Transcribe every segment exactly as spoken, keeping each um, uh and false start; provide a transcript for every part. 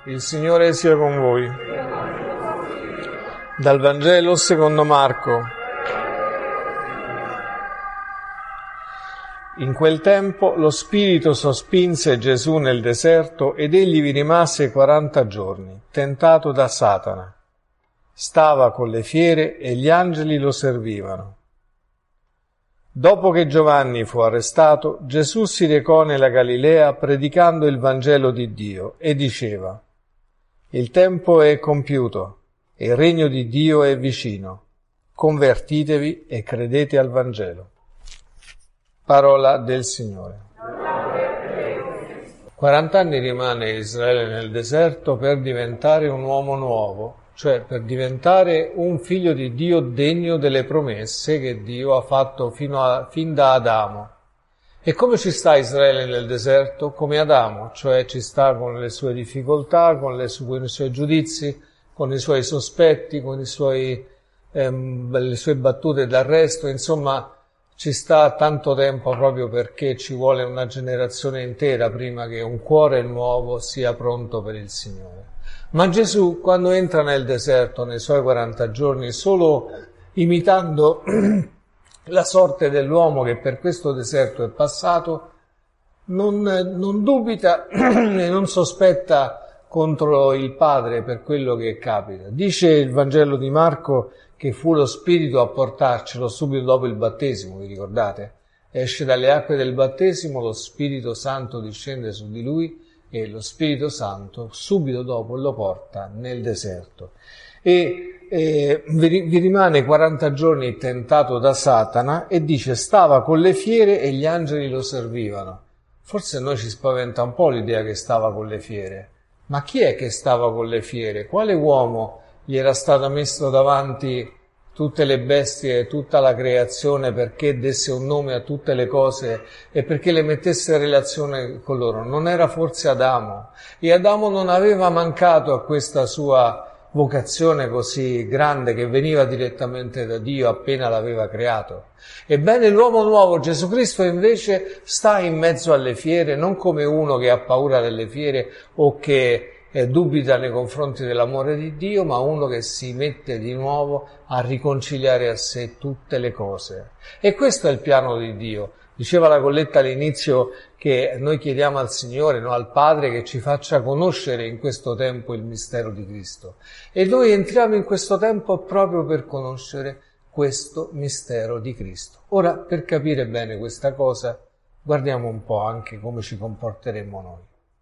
Il Signore sia con voi. Dal Vangelo secondo Marco. In quel tempo lo Spirito sospinse Gesù nel deserto ed egli vi rimase quaranta giorni, tentato da Satana. Stava con le fiere e gli angeli lo servivano. Dopo che Giovanni fu arrestato, Gesù si recò nella Galilea predicando il Vangelo di Dio e diceva: Il tempo è compiuto e il regno di Dio è vicino. Convertitevi e credete al Vangelo. Parola del Signore. quaranta anni rimane Israele nel deserto per diventare un uomo nuovo, cioè per diventare un figlio di Dio degno delle promesse che Dio ha fatto fino a, fin da Adamo. E come ci sta Israele nel deserto? Come Adamo, cioè ci sta con le sue difficoltà, con, le su- con i suoi giudizi, con i suoi sospetti, con i suoi, ehm, le sue battute d'arresto, insomma ci sta tanto tempo proprio perché ci vuole una generazione intera prima che un cuore nuovo sia pronto per il Signore. Ma Gesù, quando entra nel deserto, nei suoi quaranta giorni, solo imitando la sorte dell'uomo che per questo deserto è passato, non, non dubita e non sospetta contro il Padre per quello che capita. Dice il Vangelo di Marco che fu lo Spirito a portarcelo subito dopo il battesimo, vi ricordate? Esce dalle acque del battesimo, lo Spirito Santo discende su di lui e lo Spirito Santo subito dopo lo porta nel deserto. E eh, vi, vi rimane quaranta giorni tentato da Satana e dice stava con le fiere e gli angeli lo servivano. Forse a noi ci spaventa un po' l'idea che stava con le fiere. Ma chi è che stava con le fiere? Quale uomo gli era stato messo davanti tutte le bestie, tutta la creazione perché desse un nome a tutte le cose e perché le mettesse in relazione con loro? Non era forse Adamo? E Adamo non aveva mancato a questa sua vocazione così grande che veniva direttamente da Dio appena l'aveva creato. Ebbene l'uomo nuovo, Gesù Cristo, invece sta in mezzo alle fiere, non come uno che ha paura delle fiere o che eh, dubita nei confronti dell'amore di Dio, ma uno che si mette di nuovo a riconciliare a sé tutte le cose. E questo è il piano di Dio. Diceva la Colletta all'inizio che noi chiediamo al Signore, no, al Padre, che ci faccia conoscere in questo tempo il mistero di Cristo. E noi entriamo in questo tempo proprio per conoscere questo mistero di Cristo. Ora, per capire bene questa cosa, guardiamo un po' anche come ci comporteremo noi.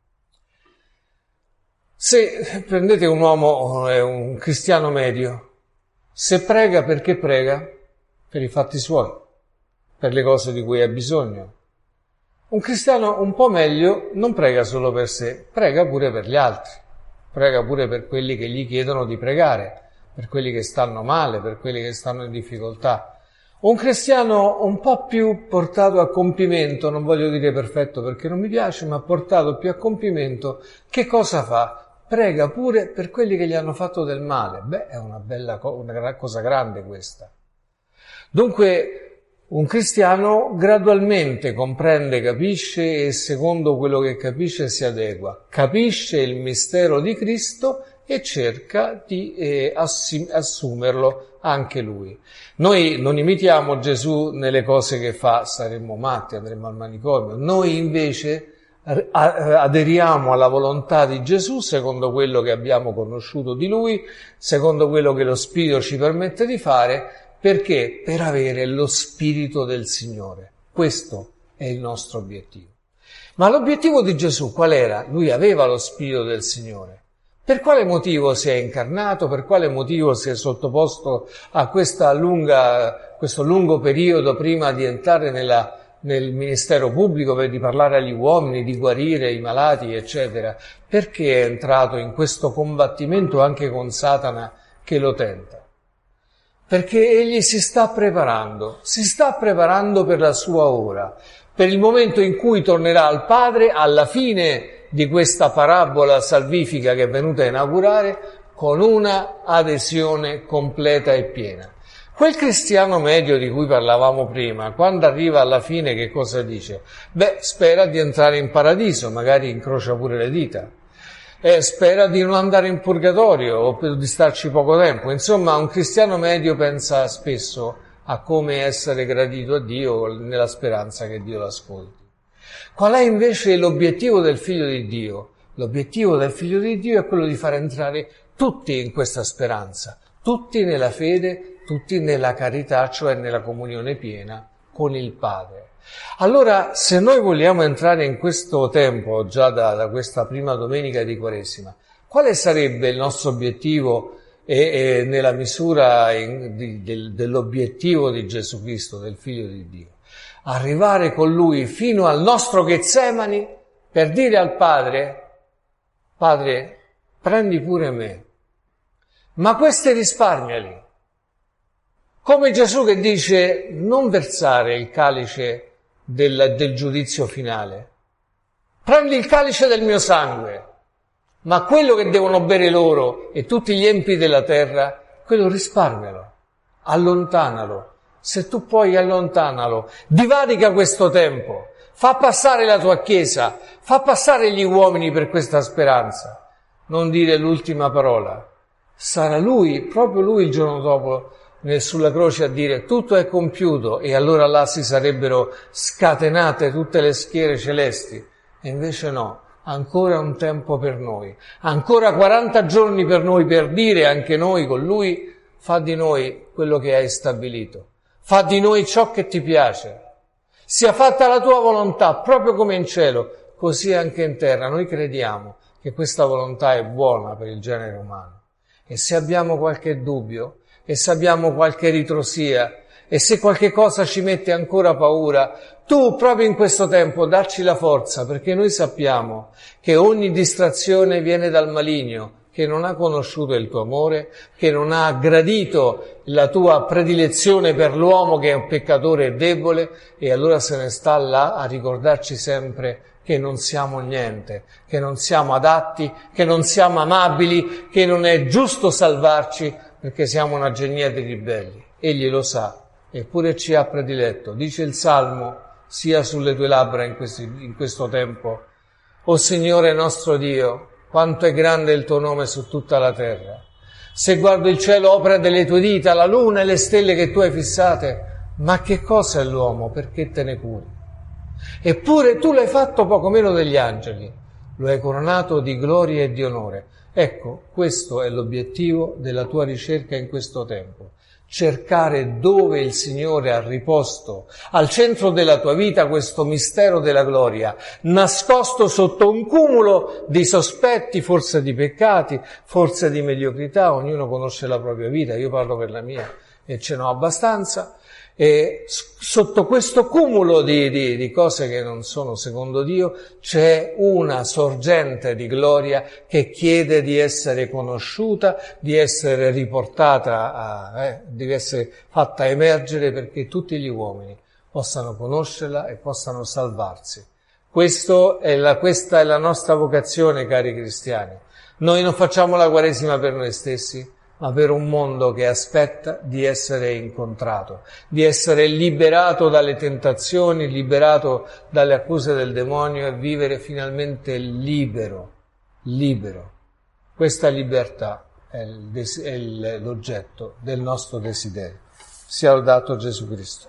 Se prendete un uomo, un cristiano medio, se prega, perché prega? Per i fatti suoi, per le cose di cui ha bisogno. Un cristiano un po' meglio non prega solo per sé, prega pure per gli altri, prega pure per quelli che gli chiedono di pregare, per quelli che stanno male, per quelli che stanno in difficoltà. Un cristiano un po' più portato a compimento, non voglio dire perfetto perché non mi piace, ma portato più a compimento, che cosa fa? Prega pure per quelli che gli hanno fatto del male. Beh, è una bella co- una cosa grande questa. Dunque, un cristiano gradualmente comprende, capisce e secondo quello che capisce si adegua. Capisce il mistero di Cristo e cerca di eh, assim- assumerlo anche lui. Noi non imitiamo Gesù nelle cose che fa, saremmo matti, andremmo al manicomio. Noi invece aderiamo alla volontà di Gesù secondo quello che abbiamo conosciuto di Lui, secondo quello che lo Spirito ci permette di fare, perché? Per avere lo Spirito del Signore. Questo è il nostro obiettivo. Ma l'obiettivo di Gesù qual era? Lui aveva lo Spirito del Signore. Per quale motivo si è incarnato? Per quale motivo si è sottoposto a questa lunga, questo lungo periodo prima di entrare nella nel ministero pubblico, per di parlare agli uomini, di guarire i malati, eccetera? Perché è entrato in questo combattimento anche con Satana che lo tenta? Perché egli si sta preparando, si sta preparando per la sua ora, per il momento in cui tornerà al Padre alla fine di questa parabola salvifica che è venuta a inaugurare con una adesione completa e piena. Quel cristiano medio di cui parlavamo prima, quando arriva alla fine che cosa dice? Beh, spera di entrare in paradiso, magari incrocia pure le dita. e spera di non andare in purgatorio o di starci poco tempo. Insomma, un cristiano medio pensa spesso a come essere gradito a Dio nella speranza che Dio l'ascolti. Qual è invece l'obiettivo del Figlio di Dio? L'obiettivo del Figlio di Dio è quello di far entrare tutti in questa speranza, tutti nella fede, tutti nella carità, cioè nella comunione piena con il Padre. Allora, se noi vogliamo entrare in questo tempo, già da, da questa prima domenica di Quaresima, quale sarebbe il nostro obiettivo e, e nella misura in, di, del, dell'obiettivo di Gesù Cristo, del Figlio di Dio? Arrivare con Lui fino al nostro Getsemani per dire al Padre: Padre, prendi pure me, ma questi risparmiali. Come Gesù che dice: non versare il calice del, del giudizio finale, prendi il calice del mio sangue, ma quello che devono bere loro e tutti gli empi della terra, quello risparmialo, allontanalo. Se tu puoi, allontanalo, divarica questo tempo, fa passare la tua Chiesa, fa passare gli uomini per questa speranza. Non dire l'ultima parola. Sarà Lui, proprio Lui il giorno dopo, sulla croce a dire tutto è compiuto, e allora là si sarebbero scatenate tutte le schiere celesti. E invece no, ancora un tempo per noi, ancora quaranta giorni per noi per dire anche noi con Lui: fa di noi quello che hai stabilito, fa di noi ciò che ti piace, sia fatta la tua volontà proprio come in cielo, così anche in terra. Noi crediamo che questa volontà è buona per il genere umano, e se abbiamo qualche dubbio, e se abbiamo qualche ritrosia, e se qualche cosa ci mette ancora paura, tu proprio in questo tempo dacci la forza, perché noi sappiamo che ogni distrazione viene dal maligno, che non ha conosciuto il tuo amore, che non ha gradito la tua predilezione per l'uomo che è un peccatore e debole, e allora se ne sta là a ricordarci sempre che non siamo niente, che non siamo adatti, che non siamo amabili, che non è giusto salvarci perché siamo una genia di ribelli. Egli lo sa, eppure ci ha prediletto. Dice il Salmo: sia sulle tue labbra in, questi, in questo tempo. O Signore nostro Dio, quanto è grande il tuo nome su tutta la terra. Se guardo il cielo, opera delle tue dita, la luna e le stelle che tu hai fissate, ma che cosa è l'uomo perché te ne curi? Eppure tu l'hai fatto poco meno degli angeli, lo hai coronato di gloria e di onore. Ecco, questo è l'obiettivo della tua ricerca in questo tempo. Cercare dove il Signore ha riposto al centro della tua vita questo mistero della gloria, nascosto sotto un cumulo di sospetti, forse di peccati, forse di mediocrità. Ognuno conosce la propria vita, io parlo per la mia e ce n'ho abbastanza. E sotto questo cumulo di, di, di cose che non sono secondo Dio c'è una sorgente di gloria che chiede di essere conosciuta, di essere riportata, a, eh, di essere fatta emergere, perché tutti gli uomini possano conoscerla e possano salvarsi. Questo è la, questa è la nostra vocazione, cari cristiani. Noi non facciamo la Quaresima per noi stessi, ma per un mondo che aspetta di essere incontrato, di essere liberato dalle tentazioni, liberato dalle accuse del demonio e vivere finalmente libero, libero. Questa libertà è, il des- è il, l'oggetto del nostro desiderio. Sia lodato Gesù Cristo.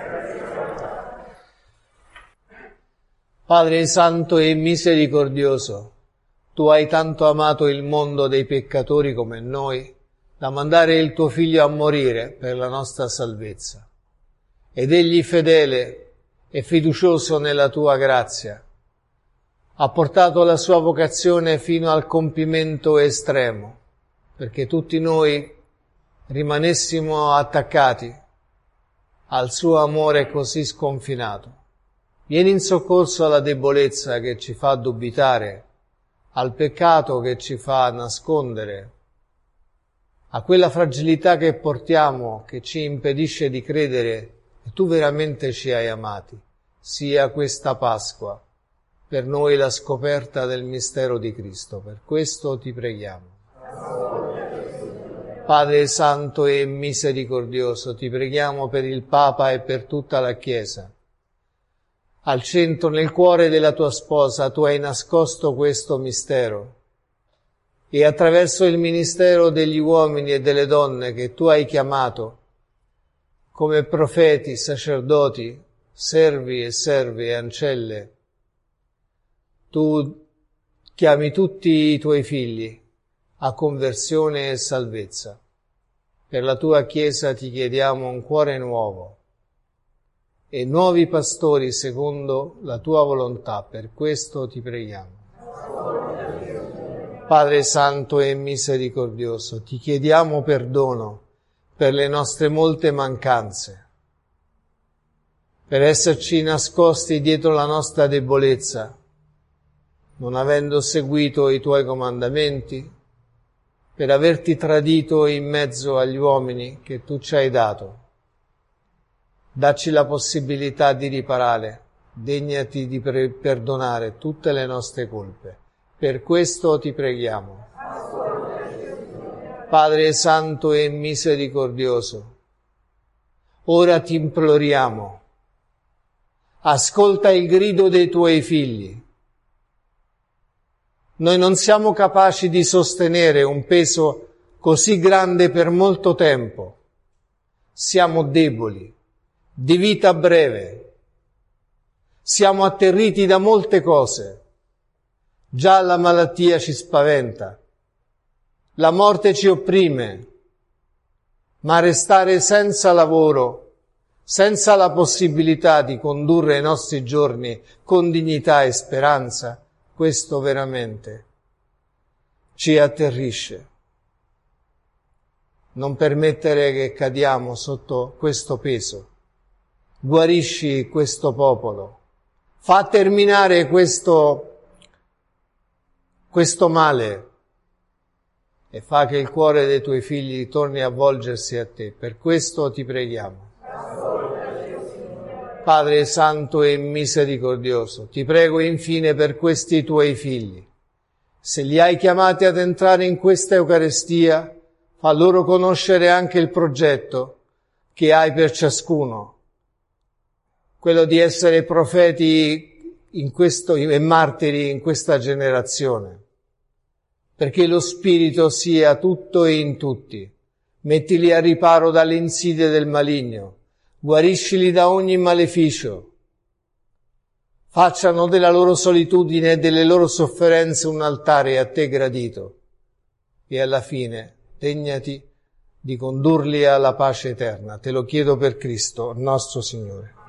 Padre santo e misericordioso, tu hai tanto amato il mondo dei peccatori come noi, da mandare il tuo Figlio a morire per la nostra salvezza. Ed egli, fedele e fiducioso nella tua grazia, ha portato la sua vocazione fino al compimento estremo, perché tutti noi rimanessimo attaccati al suo amore così sconfinato. Vieni in soccorso alla debolezza che ci fa dubitare, al peccato che ci fa nascondere, a quella fragilità che portiamo, che ci impedisce di credere che tu veramente ci hai amati. Sia questa Pasqua per noi la scoperta del mistero di Cristo. Per questo ti preghiamo. Padre santo e misericordioso, ti preghiamo per il Papa e per tutta la Chiesa. Al centro, nel cuore della tua sposa, tu hai nascosto questo mistero. e attraverso il ministero degli uomini e delle donne che tu hai chiamato come profeti, sacerdoti, servi e serve e ancelle, tu chiami tutti i tuoi figli a conversione e salvezza. Per la tua Chiesa ti chiediamo un cuore nuovo e nuovi pastori secondo la tua volontà. Per questo ti preghiamo. Padre Santo e misericordioso, ti chiediamo perdono per le nostre molte mancanze, per esserci nascosti dietro la nostra debolezza, non avendo seguito i tuoi comandamenti, per averti tradito in mezzo agli uomini che tu ci hai dato. Dacci la possibilità di riparare, degnati di pre- perdonare tutte le nostre colpe. Per questo ti preghiamo. Padre Santo e misericordioso, ora ti imploriamo, ascolta il grido dei tuoi figli. Noi non siamo capaci di sostenere un peso così grande per molto tempo. Siamo deboli, di vita breve. Siamo atterriti da molte cose. Già la malattia ci spaventa. La morte ci opprime. Ma restare senza lavoro, senza la possibilità di condurre i nostri giorni con dignità e speranza, questo veramente ci atterrisce. Non permettere che cadiamo sotto questo peso. Guarisci questo popolo. Fa terminare questo, questo male e fa che il cuore dei tuoi figli torni a volgersi a te. Per questo ti preghiamo. Padre Santo e misericordioso, ti prego infine per questi tuoi figli. Se li hai chiamati ad entrare in questa Eucaristia, fa loro conoscere anche il progetto che hai per ciascuno, quello di essere profeti in questo, e martiri in questa generazione, perché lo Spirito sia tutto e in tutti. Mettili a riparo dalle insidie del maligno. Guariscili da ogni maleficio, facciano della loro solitudine e delle loro sofferenze un altare a te gradito e alla fine degnati di condurli alla pace eterna. Te lo chiedo per Cristo, nostro Signore.